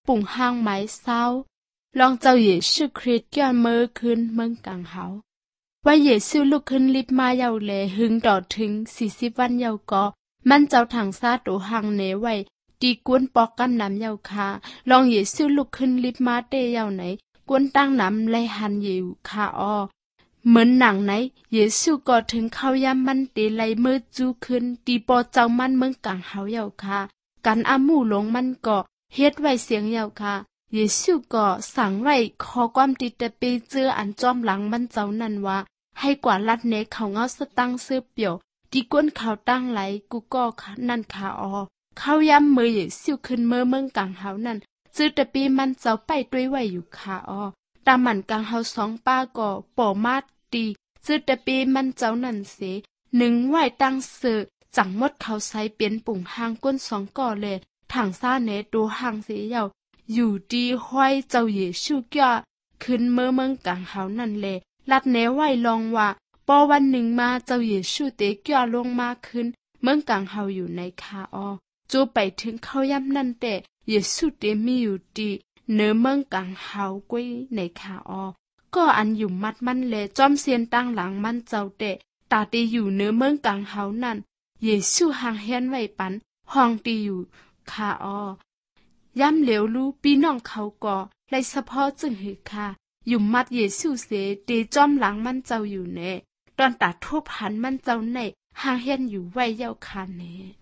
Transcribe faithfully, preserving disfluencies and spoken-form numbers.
ปุ่งห้างไม้เศร้าลองเจ้าเยซูคริสต์ย้อนมือขึ้นเมืองกลางเฮาว่าเยซูลุกขึ้นลิบมาเยาแลหึงต่อถึงสี่สิบวันเยาก็มันเจ้าถังซาโตหังเนไว้ตีกวนปอกกำน้ำเยาคาลองเยซูลุกขึ้นลิบมาเตเยาไหนกวนตั้งน้ำไลหันอยู่คาอ้อเหมือนหนังไหนเยซูก็ถึงเข้ายามมันเตไลมือจูขึ้นตีปอเจ้ามันเมืองกลางเฮาเยาคากันอามู่หลงมันก็เฮ็ดไว้เสียงเยาคาเยซูก็สั่งไว้ขอความติดแต่ไปเจออันจอมหลังมันเจ้านั่นว่าให้กว่าลัดเนเขาเงาสตังเสื้อเปียวดีก้นเขาตั้งไหลกูก็นั่นขาออเขาย้ำมือเยซูขึ้นเมื่อเมืองกลางเฮานั่นจื้อแต่ปีมันเจ้าไปด้วยไว้อยู่ขาออตามันกลางเฮาสองป้าก็ป่อมาตีจื้อแต่ปีมันเจ้านั่นเสหนึ่งไหวตั้งเสือจังมดเขาใช้เปลี่ยนปุ่งหางก้นสองก่อเลยถังซ่าเนตัวหางเสียเยาอยู่ดีห้อยเจ้าเยซูก้าขึ้นเมื่อเมืองกลางเฮานั่นแลลัดแนไว้ลองว่าปอวันหนึ่งมาเจ้าเยซูเตก้าลงมาขึ้นเมืองกลางเฮาอยู่ในคาออจูไปถึงเข้าย่ำนั่นแต่เยซูเตมีอยู่ดีเนื้อเมืองกลางเฮาก้วยในคาออก็อันอยู่มัดมันแลจอมเซียนตั้งหลังมันเจ้าเตตาตีอยู่เนื้อเมืองกลางเฮานั่นเยซูหางเฮียนไว้ปันห้องตีอยู่คาออย่ำเหลวรู้ปีน้องเขาก็ไล่เฉพาะจึงหือคาอยู่มัดเยซูเสเตจอมหลังมันเจ้าอยู่เน่ตอนตาทุบหันมันเจ้าในหางเฮียนอยู่ไว้เย้าคาเน่